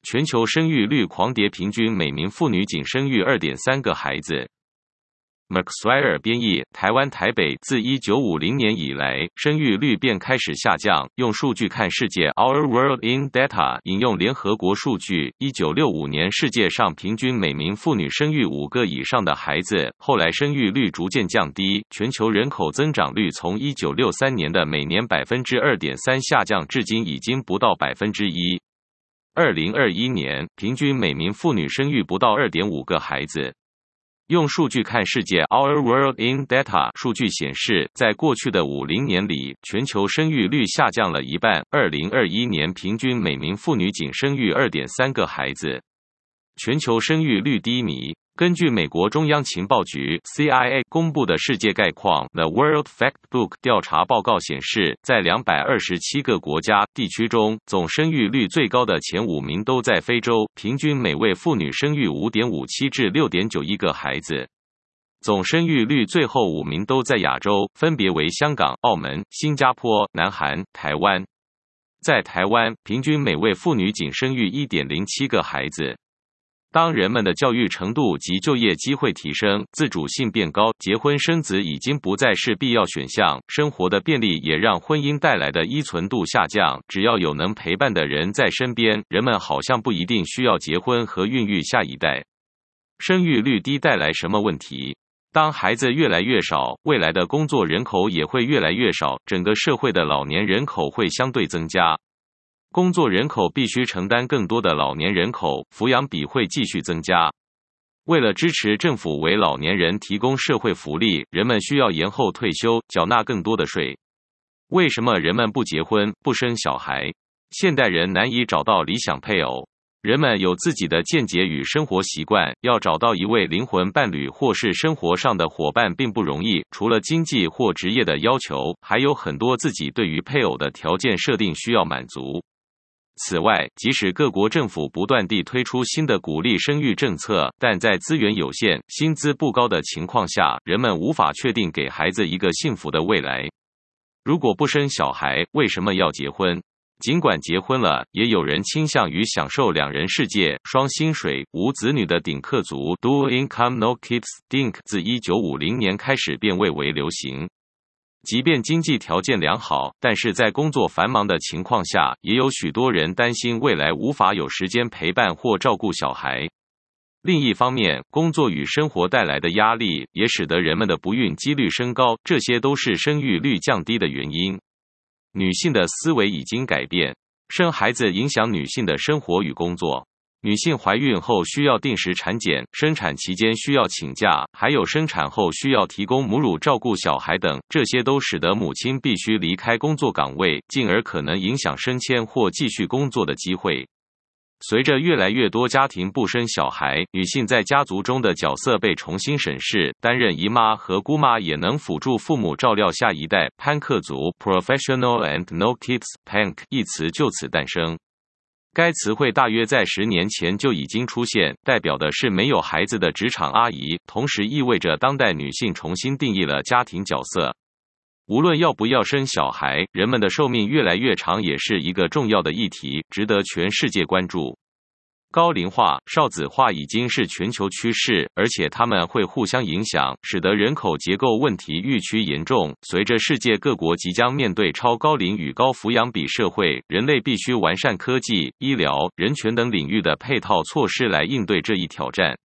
全球生育率狂跌，平均每名妇女仅生育 2.3 个孩子。McSwire 编译，台湾台北自1950年以来，生育率便开始下降。用数据看世界 ，Our World in Data 引用联合国数据，1965年世界上平均每名妇女生育5个以上的孩子，后来生育率逐渐降低，全球人口增长率从1963年的每年 2.3% 下降至今已经不到 1%。2021年，平均每名妇女生育不到 2.5 个孩子。用数据看世界 Our World in Data 数据显示，在过去的50年里，全球生育率下降了一半。2021年平均每名妇女仅生育 2.3 个孩子，全球生育率低迷。根据美国中央情报局 CIA 公布的世界概况 The World Factbook 调查报告显示，在227个国家地区中，总生育率最高的前5名都在非洲，平均每位妇女生育 5.57 至 6.91 个孩子。总生育率最后5名都在亚洲，分别为香港、澳门、新加坡、南韩、台湾。在台湾，平均每位妇女仅生育 1.07 个孩子。当人们的教育程度及就业机会提升，自主性变高，结婚生子已经不再是必要选项，生活的便利也让婚姻带来的依存度下降。只要有能陪伴的人在身边，人们好像不一定需要结婚和孕育下一代。生育率低带来什么问题？当孩子越来越少，未来的工作人口也会越来越少，整个社会的老年人口会相对增加。工作人口必须承担更多的老年人口，抚养比会继续增加。为了支持政府为老年人提供社会福利，人们需要延后退休，缴纳更多的税。为什么人们不结婚、不生小孩？现代人难以找到理想配偶。人们有自己的见解与生活习惯，要找到一位灵魂伴侣或是生活上的伙伴并不容易。除了经济或职业的要求，还有很多自己对于配偶的条件设定需要满足。此外，即使各国政府不断地推出新的鼓励生育政策，但在资源有限、薪资不高的情况下，人们无法确定给孩子一个幸福的未来。如果不生小孩，为什么要结婚？尽管结婚了，也有人倾向于享受2人世界、双薪水、无子女的顶客族 （Dual Income No Kids，DINK） 自1950年开始便蔚为流行。即便经济条件良好，但是在工作繁忙的情况下，也有许多人担心未来无法有时间陪伴或照顾小孩。另一方面，工作与生活带来的压力也使得人们的不孕几率升高，这些都是生育率降低的原因。女性的思维已经改变，生孩子影响女性的生活与工作。女性怀孕后需要定时产检，生产期间需要请假，还有生产后需要提供母乳照顾小孩等，这些都使得母亲必须离开工作岗位，进而可能影响升迁或继续工作的机会。随着越来越多家庭不生小孩，女性在家族中的角色被重新审视，担任姨妈和姑妈也能辅助父母照料下一代。潘克族 （Professional and No Kids，PANK） 一词就此诞生。该词汇大约在10年前就已经出现，代表的是没有孩子的职场阿姨，同时意味着当代女性重新定义了家庭角色。无论要不要生小孩，人们的寿命越来越长也是一个重要的议题，值得全世界关注。高龄化、少子化已经是全球趋势，而且它们会互相影响，使得人口结构问题愈趋严重。随着世界各国即将面对超高龄与高抚养比社会，人类必须完善科技、医疗、人权等领域的配套措施来应对这一挑战。